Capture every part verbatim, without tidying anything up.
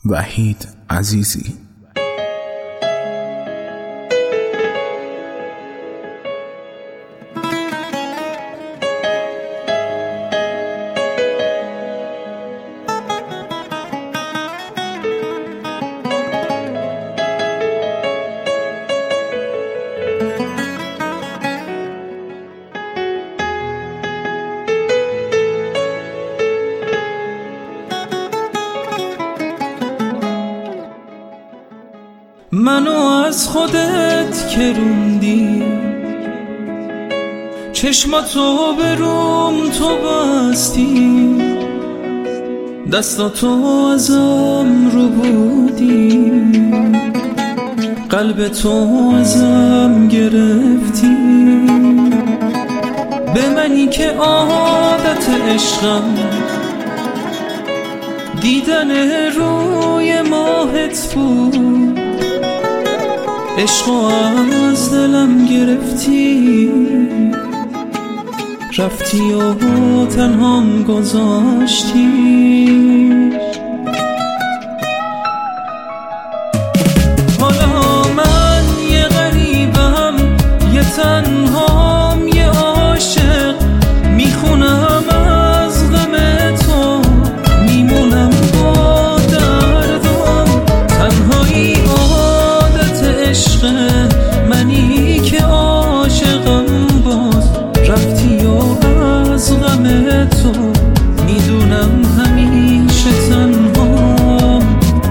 وحید عزیزی. منو از خودت کروندی، چشماتو به روم تو بستی، دستاتو ازم رو بودی، قلب تو ازم گرفتی. به منی که عادت عشقم دیدن روی ماهت بود، عشقو از دلم گرفتی، رفتی و تنهام گذاشتی. حالا من یه غریبم، یه تنهام، یه عاشق، میخونم از غم تو، میمونم با دردم. تنهایی عشق منی که عاشقم، باز رفتی و از غم تو میدونم همیشه تنهام.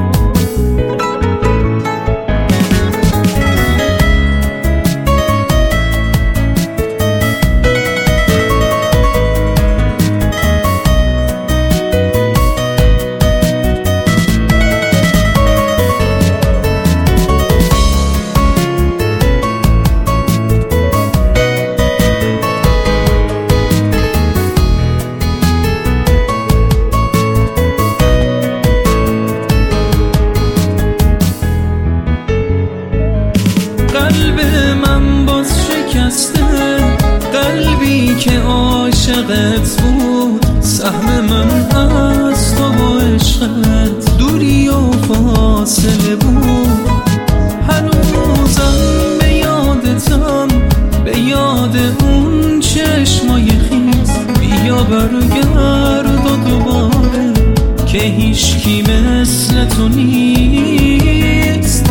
قلب من باز شکسته، قلبی که عاشقت بود، سهم من از تو و عشقت دوری و فاصله بود. هنوزم به یادتم، به یاد اون چشمای خیز. بیا برگرد و دوباره که هیچکی مثل تو نیست.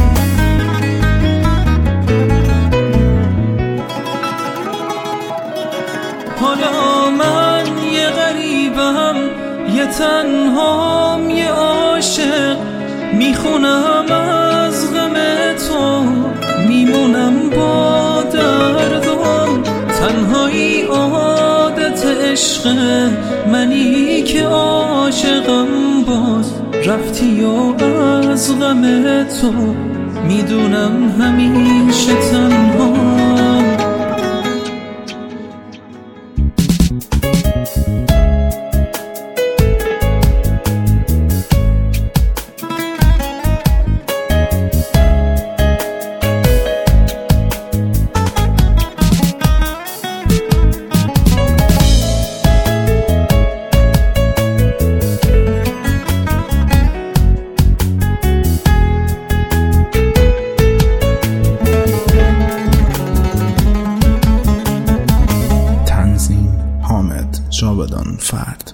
حالا من یه غریبم، یه تنهام، یه عاشق، میخونم از غم تو، میمونم با دردم. تنهایی عادت عشق منی که عاشقم، باز رفتی و از غم تو میدونم همیشه تنهام. جاودان فرد.